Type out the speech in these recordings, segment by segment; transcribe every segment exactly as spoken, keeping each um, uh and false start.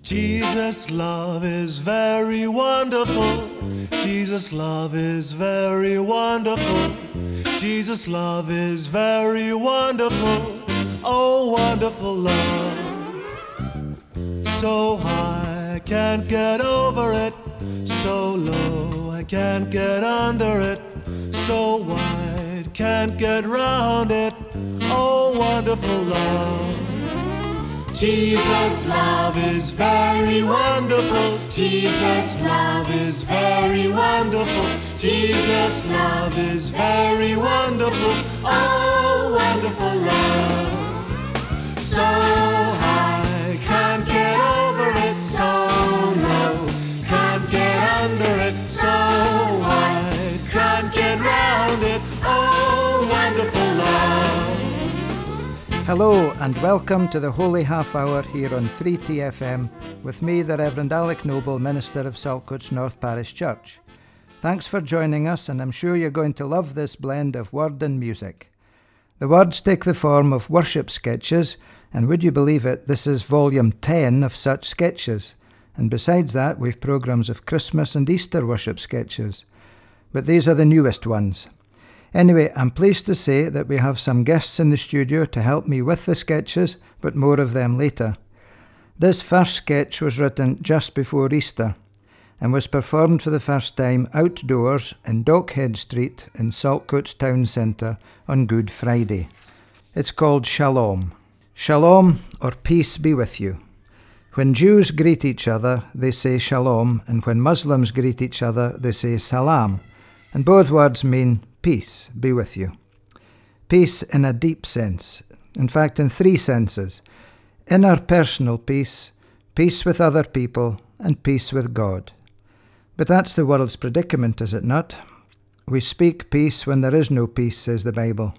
Jesus' love is very wonderful. Jesus' love is very wonderful. Jesus' love is very wonderful. Oh, wonderful love. So high, I can't get over it. So low, I can't get under it. So wide, can't get round it. Oh, wonderful love. Jesus' love is very wonderful. Jesus' love is very wonderful. Jesus' love is very wonderful. Oh, wonderful love. So high, can't get over it. So low, can't get under it. So wide, can't get round it. Oh, wonderful love. Hello and welcome to the Holy Half Hour here on three T F M with me, the Reverend Alec Noble, Minister of Saltcoats North Parish Church. Thanks for joining us, and I'm sure you're going to love this blend of word and music. The words take the form of worship sketches, and would you believe it, this is volume ten of such sketches. And besides that, we've programmes of Christmas and Easter worship sketches. But these are the newest ones. Anyway, I'm pleased to say that we have some guests in the studio to help me with the sketches, but more of them later. This first sketch was written just before Easter and was performed for the first time outdoors in Dockhead Street in Saltcoats Town Centre on Good Friday. It's called Shalom. Shalom, or peace be with you. When Jews greet each other, they say Shalom, and when Muslims greet each other, they say Salam, and both words mean peace be with you. Peace in a deep sense, in fact in three senses: inner personal peace, peace with other people, and peace with God. But that's the world's predicament, is it not? We speak peace when there is no peace, says the Bible.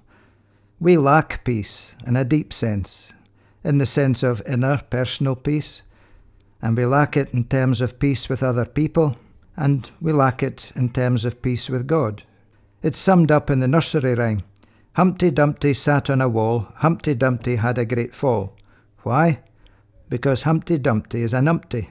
We lack peace in a deep sense, in the sense of inner personal peace, and we lack it in terms of peace with other people, and we lack it in terms of peace with God. It's summed up in the nursery rhyme. Humpty Dumpty sat on a wall, Humpty Dumpty had a great fall. Why? Because Humpty Dumpty is a numpty.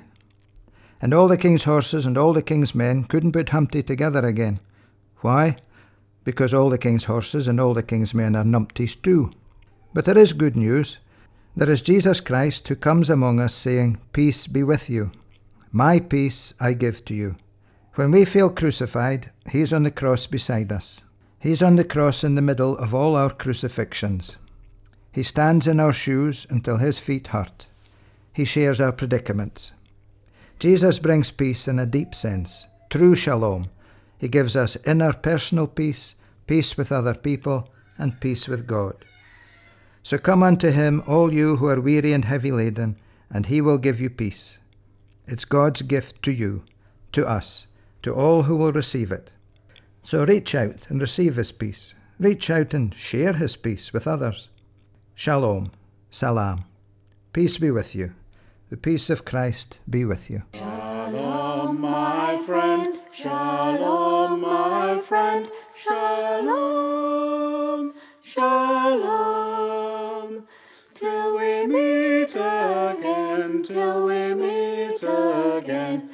And all the king's horses and all the king's men couldn't put Humpty together again. Why? Because all the king's horses and all the king's men are numpties too. But there is good news. There is Jesus Christ who comes among us saying, "Peace be with you. My peace I give to you." When we feel crucified, he's on the cross beside us. He's on the cross in the middle of all our crucifixions. He stands in our shoes until his feet hurt. He shares our predicaments. Jesus brings peace in a deep sense, true shalom. He gives us inner personal peace, peace with other people, and peace with God. So come unto him, all you who are weary and heavy laden, and he will give you peace. It's God's gift to you, to us, to all who will receive it. So reach out and receive his peace. Reach out and share his peace with others. Shalom, salam. Peace be with you. The peace of Christ be with you. Shalom, my friend. Shalom, my friend. Shalom, shalom. Till we meet again, till we meet again.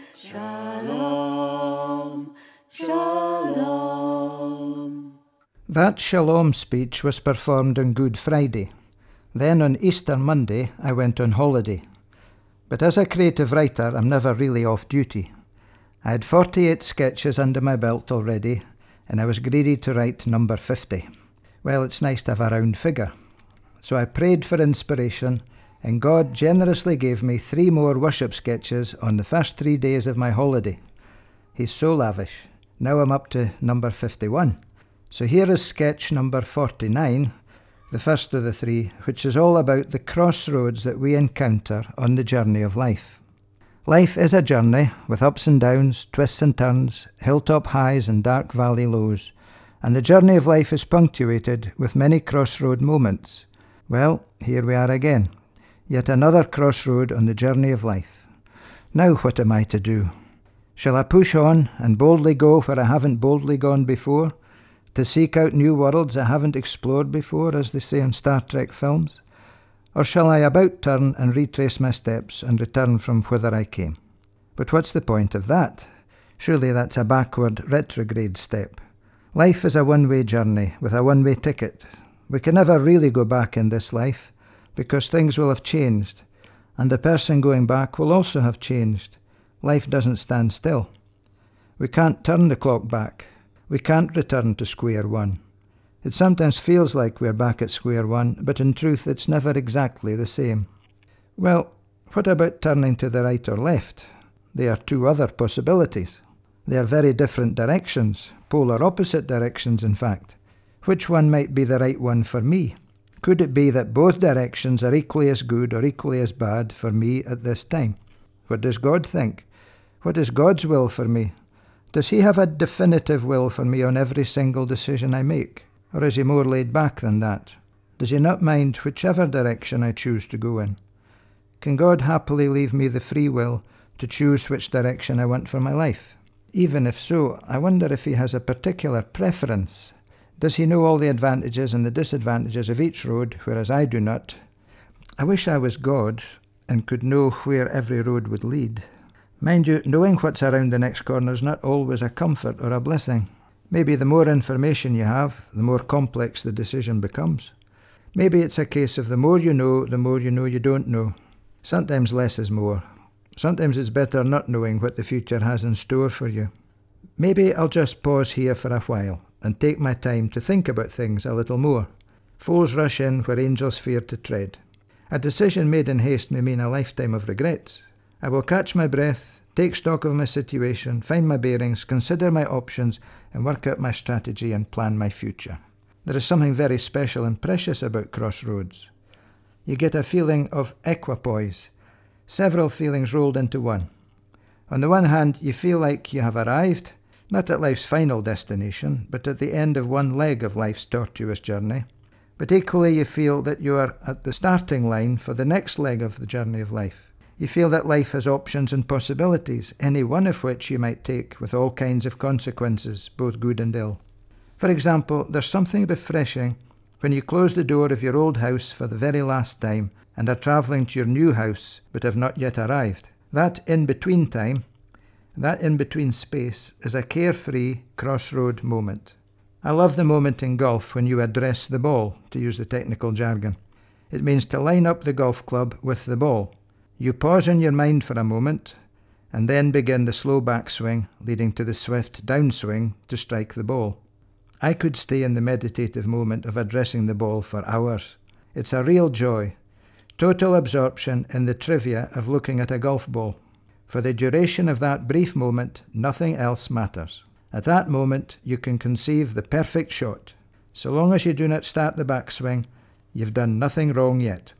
Shalom, shalom. That Shalom speech was performed on Good Friday. Then on Easter Monday, I went on holiday. But as a creative writer, I'm never really off duty. I had forty-eight sketches under my belt already, and I was greedy to write number fifty. Well, it's nice to have a round figure. So I prayed for inspiration, and God generously gave me three more worship sketches on the first three days of my holiday. He's so lavish. Now I'm up to number fifty-one. So here is sketch number forty-nine, the first of the three, which is all about the crossroads that we encounter on the journey of life. Life is a journey with ups and downs, twists and turns, hilltop highs and dark valley lows, and the journey of life is punctuated with many crossroad moments. Well, here we are again. Yet another crossroad on the journey of life. Now what am I to do? Shall I push on and boldly go where I haven't boldly gone before? To seek out new worlds I haven't explored before, as they say in Star Trek films? Or shall I about turn and retrace my steps and return from whither I came? But what's the point of that? Surely that's a backward, retrograde step. Life is a one-way journey with a one-way ticket. We can never really go back in this life because things will have changed, and the person going back will also have changed. Life doesn't stand still. We can't turn the clock back. We can't return to square one. It sometimes feels like we're back at square one, but in truth it's never exactly the same. Well, what about turning to the right or left? They are two other possibilities. They are very different directions, polar opposite directions in fact. Which one might be the right one for me? Could it be that both directions are equally as good or equally as bad for me at this time? What does God think? What is God's will for me? Does he have a definitive will for me on every single decision I make? Or is he more laid back than that? Does he not mind whichever direction I choose to go in? Can God happily leave me the free will to choose which direction I want for my life? Even if so, I wonder if he has a particular preference. Does he know all the advantages and the disadvantages of each road, whereas I do not? I wish I was God and could know where every road would lead. Mind you, knowing what's around the next corner is not always a comfort or a blessing. Maybe the more information you have, the more complex the decision becomes. Maybe it's a case of the more you know, the more you know you don't know. Sometimes less is more. Sometimes it's better not knowing what the future has in store for you. Maybe I'll just pause here for a while and take my time to think about things a little more. Fools rush in where angels fear to tread. A decision made in haste may mean a lifetime of regrets. I will catch my breath, take stock of my situation, find my bearings, consider my options, and work out my strategy and plan my future. There is something very special and precious about crossroads. You get a feeling of equipoise, several feelings rolled into one. On the one hand, you feel like you have arrived, not at life's final destination, but at the end of one leg of life's tortuous journey. But equally you feel that you are at the starting line for the next leg of the journey of life. You feel that life has options and possibilities, any one of which you might take with all kinds of consequences, both good and ill. For example, there's something refreshing when you close the door of your old house for the very last time and are travelling to your new house but have not yet arrived. That in-between time, that in-between space is a carefree crossroad moment. I love the moment in golf when you address the ball, to use the technical jargon. It means to line up the golf club with the ball. You pause in your mind for a moment, and then begin the slow backswing, leading to the swift downswing to strike the ball. I could stay in the meditative moment of addressing the ball for hours. It's a real joy, total absorption in the trivia of looking at a golf ball. For the duration of that brief moment, nothing else matters. At that moment, you can conceive the perfect shot. So long as you do not start the backswing, you've done nothing wrong yet.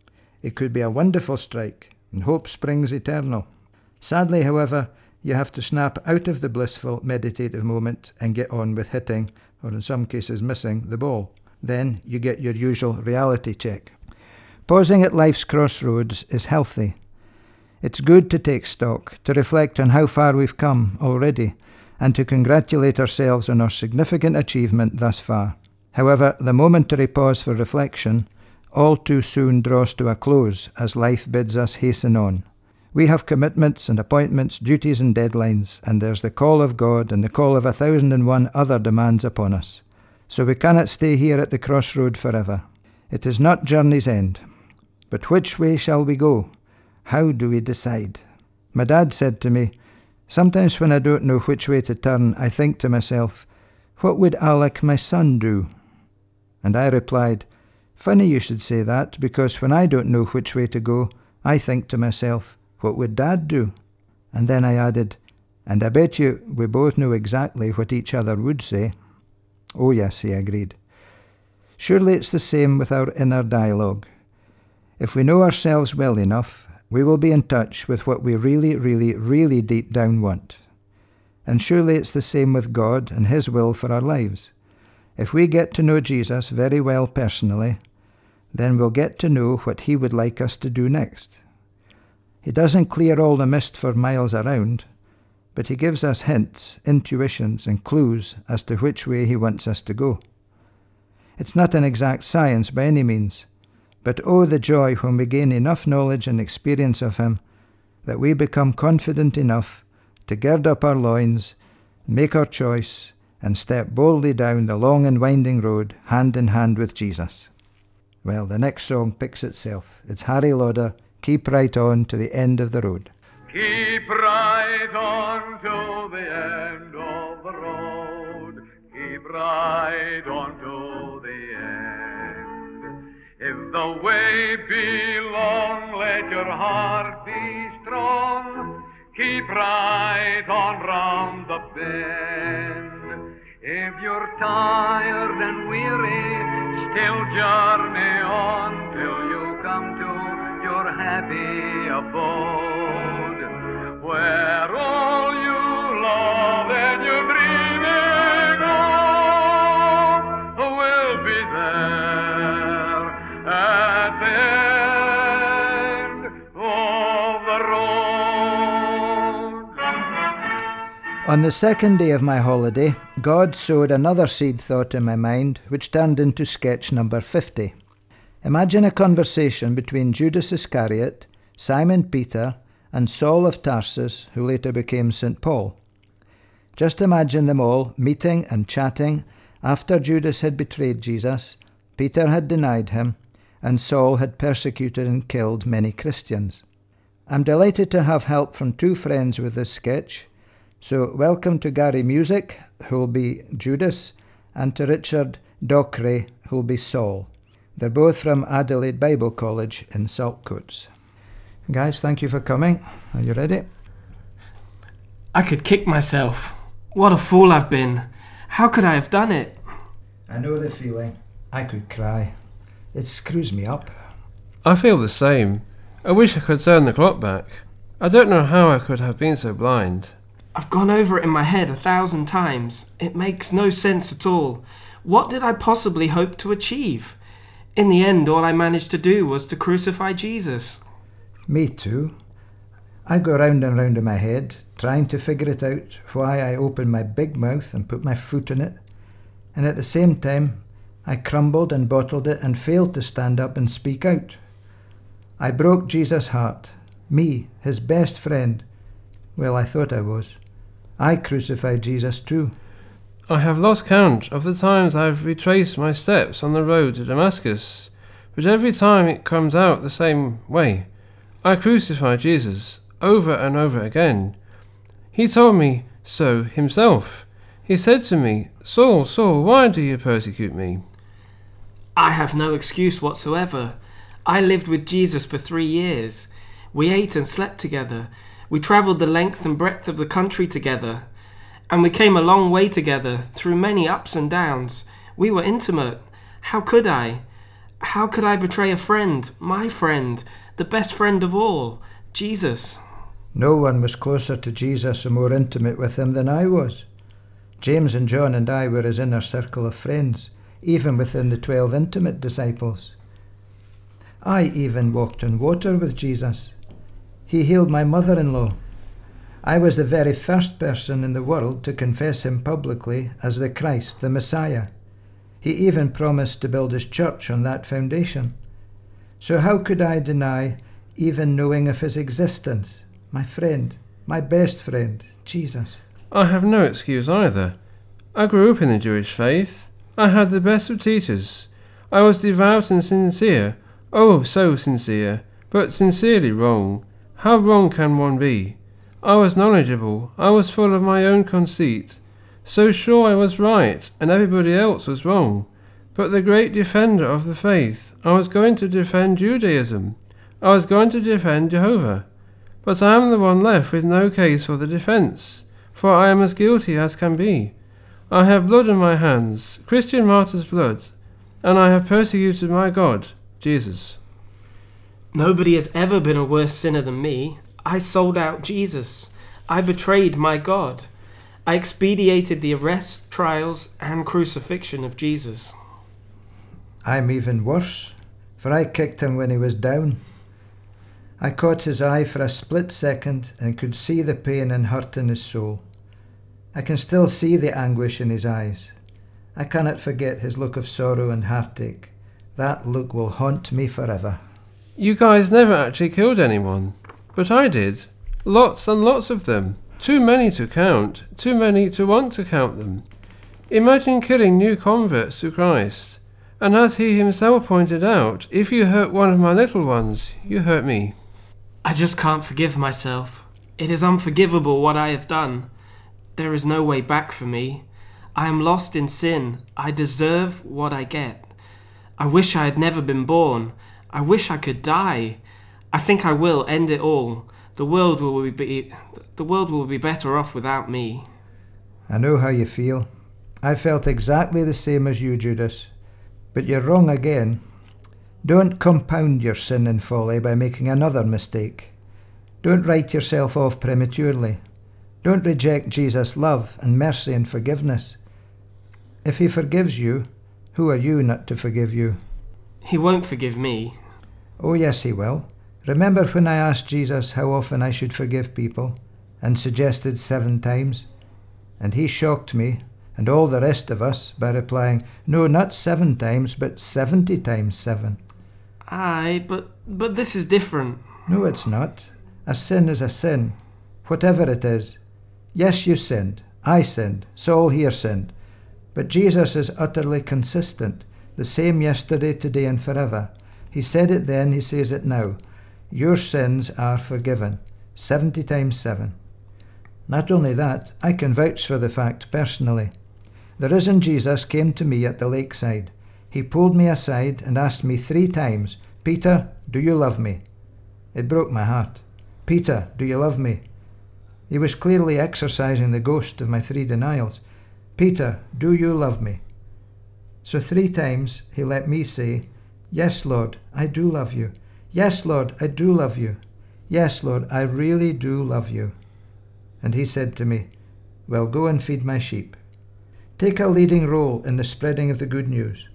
It could be a wonderful strike, and hope springs eternal. Sadly, however, you have to snap out of the blissful meditative moment and get on with hitting, or in some cases missing, the ball. Then you get your usual reality check. Pausing at life's crossroads is healthy. It's good to take stock, to reflect on how far we've come already, and to congratulate ourselves on our significant achievement thus far. However, the momentary pause for reflection all too soon draws to a close as life bids us hasten on. We have commitments and appointments, duties and deadlines, and there's the call of God and the call of a thousand and one other demands upon us. So we cannot stay here at the crossroad forever. It is not journey's end. But which way shall we go? How do we decide? My dad said to me, sometimes when I don't know which way to turn, I think to myself, what would Alec, my son, do? And I replied, funny you should say that, because when I don't know which way to go, I think to myself, what would Dad do? And then I added, and I bet you we both know exactly what each other would say. Oh yes, he agreed. Surely it's the same with our inner dialogue. If we know ourselves well enough, we will be in touch with what we really, really, really deep down want. And surely it's the same with God and His will for our lives. If we get to know Jesus very well personally, then we'll get to know what He would like us to do next. He doesn't clear all the mist for miles around, but He gives us hints, intuitions, and clues as to which way He wants us to go. It's not an exact science by any means, But oh, the joy when we gain enough knowledge and experience of him that we become confident enough to gird up our loins, make our choice, and step boldly down the long and winding road, hand in hand with Jesus. Well, the next song picks itself. It's Harry Lauder, Keep Right On to the End of the Road. Keep right on to the end of the road. Keep right on to the end. If the way be long, let your heart be strong. Keep right on round the bend. If you're tired and weary, still journey on till you come to your happy abode, where all you love and you're dreaming of will be there at the end of the road. On the second day of my holiday, God sowed another seed thought in my mind, which turned into sketch number fifty. Imagine a conversation between Judas Iscariot, Simon Peter, and Saul of Tarsus, who later became Saint Paul. Just imagine them all meeting and chatting after Judas had betrayed Jesus, Peter had denied him, and Saul had persecuted and killed many Christians. I'm delighted to have help from two friends with this sketch. So welcome to Gary Music, who'll be Judas, and to Richard Dockery, who'll be Saul. They're both from Adelaide Bible College in Saltcoats. Guys, thank you for coming. Are you ready? I could kick myself. What a fool I've been. How could I have done it? I know the feeling. I could cry. It screws me up. I feel the same. I wish I could turn the clock back. I don't know how I could have been so blind. I've gone over it in my head a thousand times. It makes no sense at all. What did I possibly hope to achieve? In the end, all I managed to do was to crucify Jesus. Me too. I go round and round in my head, trying to figure it out why I opened my big mouth and put my foot in it. And at the same time, I crumbled and bottled it and failed to stand up and speak out. I broke Jesus' heart. Me, his best friend. Well, I thought I was. I crucified Jesus too. I have lost count of the times I have retraced my steps on the road to Damascus, but every time it comes out the same way. I crucified Jesus over and over again. He told me so himself. He said to me, Saul, Saul, why do you persecute me? I have no excuse whatsoever. I lived with Jesus for three years. We ate and slept together. We travelled the length and breadth of the country together, and we came a long way together through many ups and downs. We were intimate. How could I? How could I betray a friend, my friend, the best friend of all, Jesus? No one was closer to Jesus or more intimate with him than I was. James and John and I were his inner circle of friends, even within the twelve intimate disciples. I even walked on water with Jesus. He healed my mother-in-law. I was the very first person in the world to confess him publicly as the Christ, the Messiah. He even promised to build his church on that foundation. So how could I deny even knowing of his existence? My friend, my best friend, Jesus. I have no excuse either. I grew up in the Jewish faith. I had the best of teachers. I was devout and sincere. Oh, so sincere, but sincerely wrong. How wrong can one be? I was knowledgeable. I was full of my own conceit. So sure I was right, and everybody else was wrong. But the great defender of the faith, I was going to defend Judaism. I was going to defend Jehovah. But I am the one left with no case for the defence, for I am as guilty as can be. I have blood on my hands, Christian martyr's blood, and I have persecuted my God, Jesus. Nobody has ever been a worse sinner than me. I sold out Jesus. I betrayed my God. I expedited the arrest, trials, and crucifixion of Jesus. I'm even worse, for I kicked him when he was down. I caught his eye for a split second and could see the pain and hurt in his soul. I can still see the anguish in his eyes. I cannot forget his look of sorrow and heartache That look will haunt me forever. You guys never actually killed anyone, but I did. Lots and lots of them. Too many to count, too many to want to count them. Imagine killing new converts to Christ. And as he himself pointed out, if you hurt one of my little ones, you hurt me. I just can't forgive myself. It is unforgivable what I have done. There is no way back for me. I am lost in sin. I deserve what I get. I wish I had never been born. I wish I could die. I think I will end it all. The world will be the world will be better off without me. I know how you feel. I felt exactly the same as you, Judas. But you're wrong again. Don't compound your sin and folly by making another mistake. Don't write yourself off prematurely. Don't reject Jesus' love and mercy and forgiveness. If he forgives you, who are you not to forgive you? He won't forgive me. Oh yes, he will. Remember when I asked Jesus how often I should forgive people, and suggested seven times? And he shocked me, and all the rest of us, by replying, no, not seven times, but seventy times seven. Aye, but, but this is different. No, it's not. A sin is a sin, whatever it is. Yes, you sinned. I sinned. Saul here sinned. But Jesus is utterly consistent, the same yesterday, today, and forever. He said it then, he says it now. Your sins are forgiven, seventy times seven. Not only that, I can vouch for the fact personally. The risen Jesus came to me at the lakeside. He pulled me aside and asked me three times, Peter, do you love me? It broke my heart. Peter, do you love me? He was clearly exercising the ghost of my three denials. Peter, do you love me? So three times he let me say, yes, Lord, I do love you. Yes, Lord, I do love you. Yes, Lord, I really do love you. And he said to me, well, go and feed my sheep. Take a leading role in the spreading of the good news.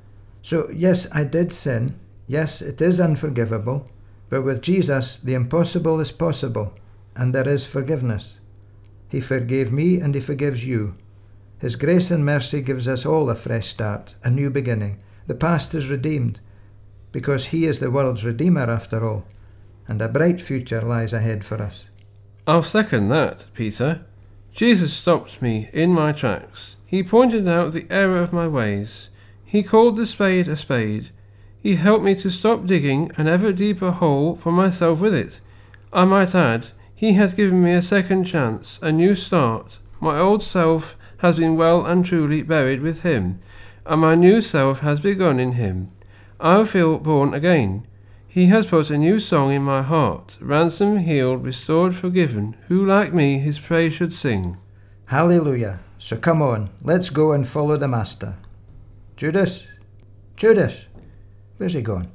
So, yes, I did sin. Yes, it is unforgivable. But with Jesus, the impossible is possible, and there is forgiveness. He forgave me and he forgives you. His grace and mercy gives us all a fresh start, a new beginning. The past is redeemed, because he is the world's Redeemer after all, and a bright future lies ahead for us. I'll second that, Peter. Jesus stopped me in my tracks. He pointed out the error of my ways. He called the spade a spade. He helped me to stop digging an ever deeper hole for myself with it. I might add, he has given me a second chance, a new start. My old self has been well and truly buried with him, and my new self has begun in him. I feel born again. He has put a new song in my heart, ransomed, healed, restored, forgiven. Who like me his praise should sing? Hallelujah. So come on, let's go and follow the Master. Judas? Judas? Where's he gone?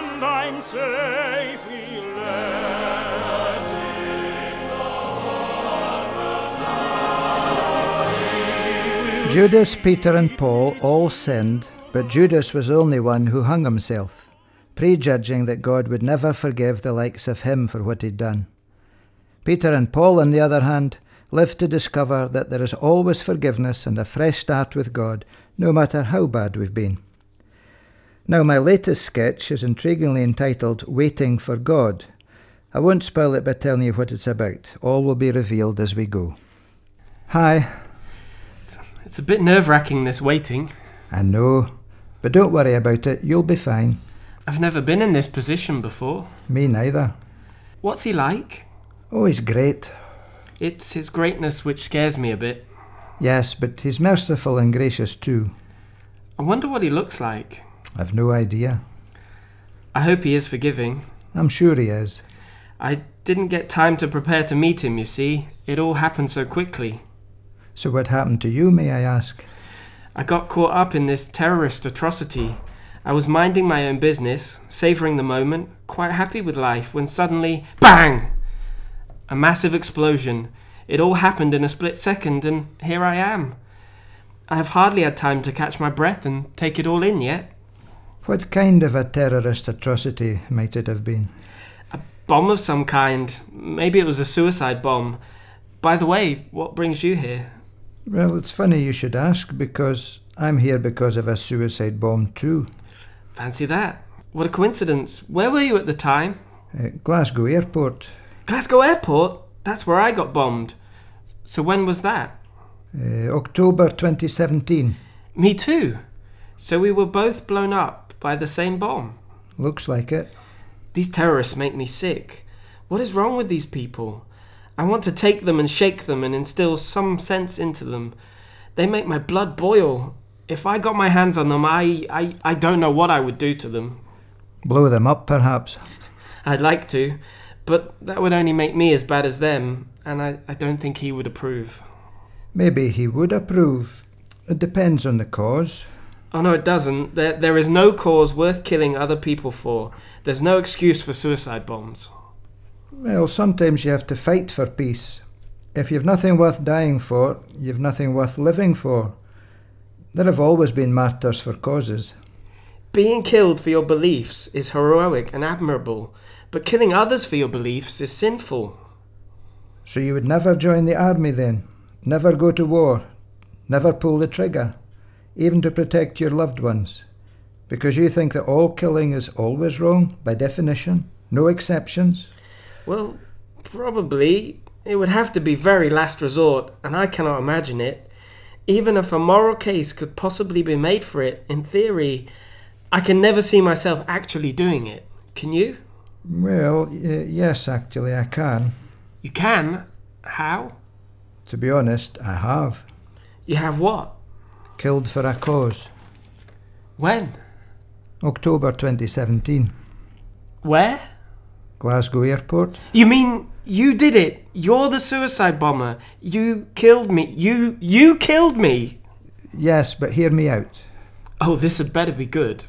Safely led. Judas, Peter and Paul all sinned, but Judas was the only one who hung himself, prejudging that God would never forgive the likes of him for what he'd done. Peter and Paul, on the other hand, lived to discover that there is always forgiveness and a fresh start with God, no matter how bad we've been. Now, my latest sketch is intriguingly entitled Waiting for God. I won't spoil it by telling you what it's about. All will be revealed as we go. Hi. It's a bit nerve-wracking, this waiting. I know, but don't worry about it. You'll be fine. I've never been in this position before. Me neither. What's he like? Oh, he's great. It's his greatness which scares me a bit. Yes, but he's merciful and gracious too. I wonder what he looks like. I've no idea. I hope he is forgiving. I'm sure he is. I didn't get time to prepare to meet him, you see. It all happened so quickly. So what happened to you, may I ask? I got caught up in this terrorist atrocity. I was minding my own business, savouring the moment, quite happy with life, when suddenly, bang! A massive explosion. It all happened in a split second, and here I am. I have hardly had time to catch my breath and take it all in yet. What kind of a terrorist atrocity might it have been? A bomb of some kind. Maybe it was a suicide bomb. By the way, what brings you here? Well, it's funny you should ask, because I'm here because of a suicide bomb too. Fancy that. What a coincidence. Where were you at the time? Uh, Glasgow Airport. Glasgow Airport? That's where I got bombed. So when was that? Uh, October twenty seventeen. Me too. So we were both blown up by the same bomb. Looks like it. These terrorists make me sick. What is wrong with these people? I want to take them and shake them and instill some sense into them. They make my blood boil. If I got my hands on them, I, I, I don't know what I would do to them. Blow them up, perhaps. I'd like to, but that would only make me as bad as them, and I, I don't think he would approve. Maybe he would approve. It depends on the cause. Oh no, it doesn't. There, there is no cause worth killing other people for. There's no excuse for suicide bombs. Well, sometimes you have to fight for peace. If you've nothing worth dying for, you've nothing worth living for. There have always been martyrs for causes. Being killed for your beliefs is heroic and admirable, but killing others for your beliefs is sinful. So you would never join the army then? Never go to war? Never pull the trigger? Even to protect your loved ones? Because you think that all killing is always wrong, by definition? No exceptions? Well, probably. It would have to be very last resort, and I cannot imagine it. Even if a moral case could possibly be made for it, in theory, I can never see myself actually doing it. Can you? Well, y- yes, actually, I can. You can? How? To be honest, I have. You have what? Killed for a cause. When? October twenty seventeen. Where? Glasgow Airport. You mean you did it? You're the suicide bomber. You killed me. You you killed me. Yes, but hear me out. Oh, this had better be good.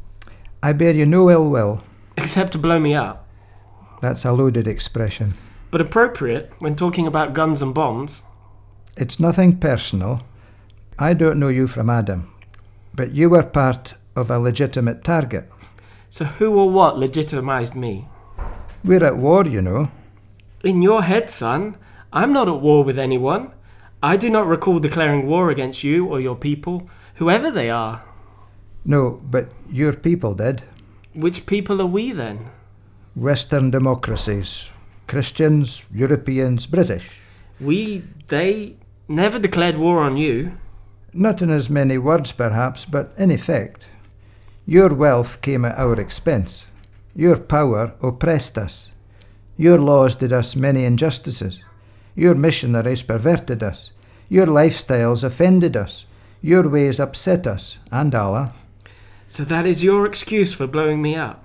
I bear you no ill will. Except to blow me up. That's a loaded expression. But appropriate when talking about guns and bombs. It's nothing personal. I don't know you from Adam, but you were part of a legitimate target. So who or what legitimized me? We're at war, you know. In your head, son, I'm not at war with anyone. I do not recall declaring war against you or your people, whoever they are. No, but your people did. Which people are we then? Western democracies. Christians, Europeans, British. We, they, never declared war on you. Not in as many words, perhaps, but in effect. Your wealth came at our expense. Your power oppressed us. Your laws did us many injustices. Your missionaries perverted us. Your lifestyles offended us. Your ways upset us, and Allah. So that is your excuse for blowing me up?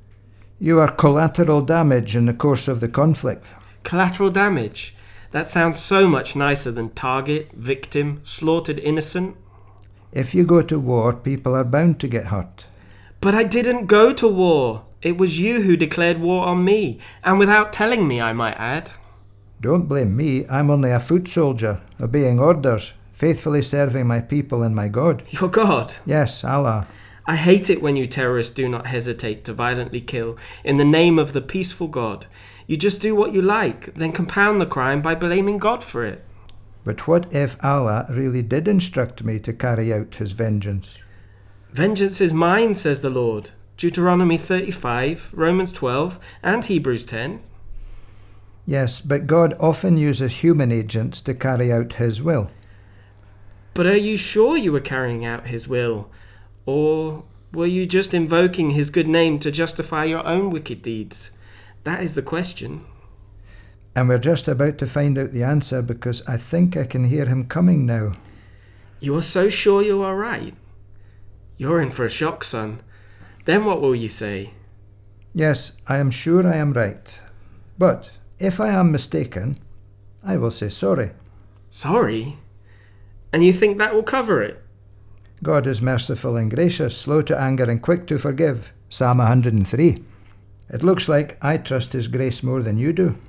You are collateral damage in the course of the conflict. Collateral damage? That sounds so much nicer than target, victim, slaughtered innocent. If you go to war, people are bound to get hurt. But I didn't go to war. It was you who declared war on me, and without telling me, I might add. Don't blame me. I'm only a foot soldier, obeying orders, faithfully serving my people and my God. Your God? Yes, Allah. I hate it when you terrorists do not hesitate to violently kill in the name of the peaceful God. You just do what you like, then compound the crime by blaming God for it. But what if Allah really did instruct me to carry out his vengeance? Vengeance is mine, says the Lord. Deuteronomy thirty-five, Romans twelve, and Hebrews ten. Yes, but God often uses human agents to carry out his will. But are you sure you were carrying out his will? Or were you just invoking his good name to justify your own wicked deeds? That is the question. And we're just about to find out the answer, because I think I can hear him coming now. You are so sure you are right? You're in for a shock, son. Then what will you say? Yes, I am sure I am right. But if I am mistaken, I will say sorry. Sorry? And you think that will cover it? God is merciful and gracious, slow to anger and quick to forgive. Psalm one hundred and three. It looks like I trust his grace more than you do.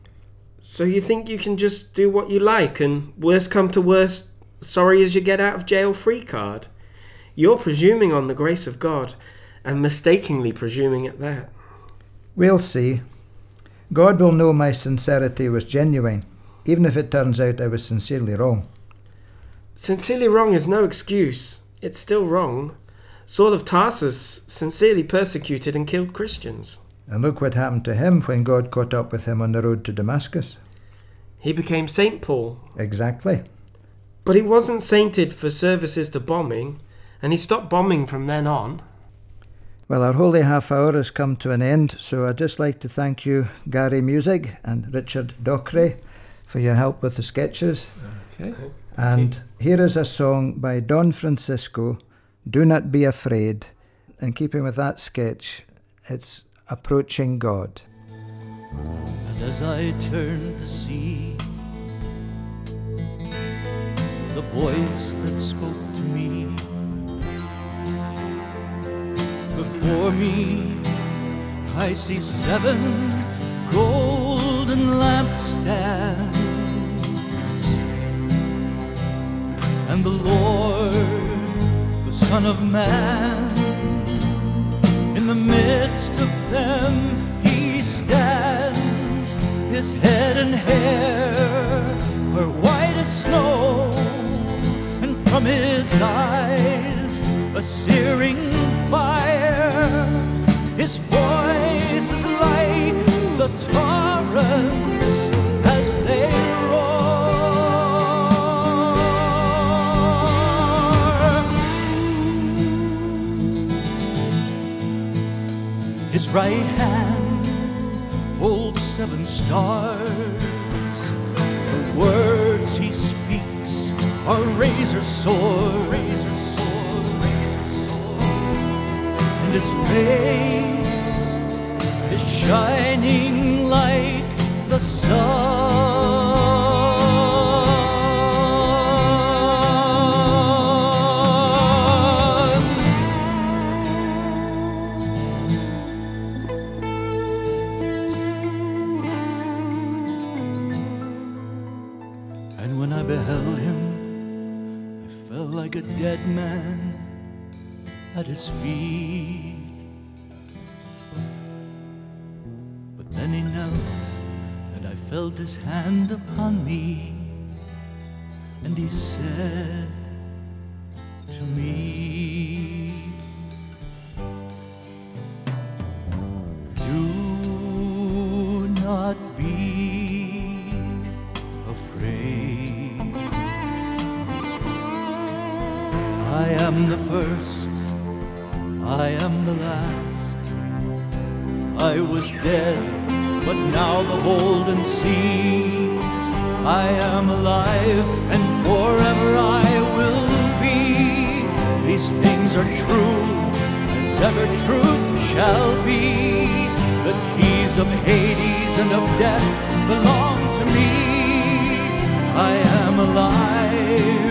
So you think you can just do what you like and worst come to worst, sorry as you get out of jail free card? You're presuming on the grace of God, and mistakenly presuming at that. We'll see. God will know my sincerity was genuine, even if it turns out I was sincerely wrong. Sincerely wrong is no excuse. It's still wrong. Saul of Tarsus sincerely persecuted and killed Christians. And look what happened to him when God caught up with him on the road to Damascus. He became Saint Paul. Exactly. But he wasn't sainted for services to bombing, and he stopped bombing from then on. Well, our holy half hour has come to an end, so I'd just like to thank you, Gary Musig and Richard Dockery, for your help with the sketches. Okay. And here is a song by Don Francisco, Do Not Be Afraid. In keeping with that sketch, it's Approaching God. And as I turned to see the voice that spoke to me, before me I see seven golden lampstands, and the Lord, the Son of Man, in the midst of them he stands. His head and hair are white as snow, and from his eyes a searing fire. His voice is like the torrents as they roar. His right hand holds seven stars. The words he speaks are razor swords. Razor sword, razor sword. And his face is shining like the sun. And when I beheld him, I felt like a dead man at his feet. But then he knelt, and I felt his hand upon me, and he said to me, do not be afraid. I am the first, I am the last. I was dead, but now behold and see. I am alive, and forever I will be. These things are true, as ever truth shall be. The keys of Hades and of death belong to me. I am alive.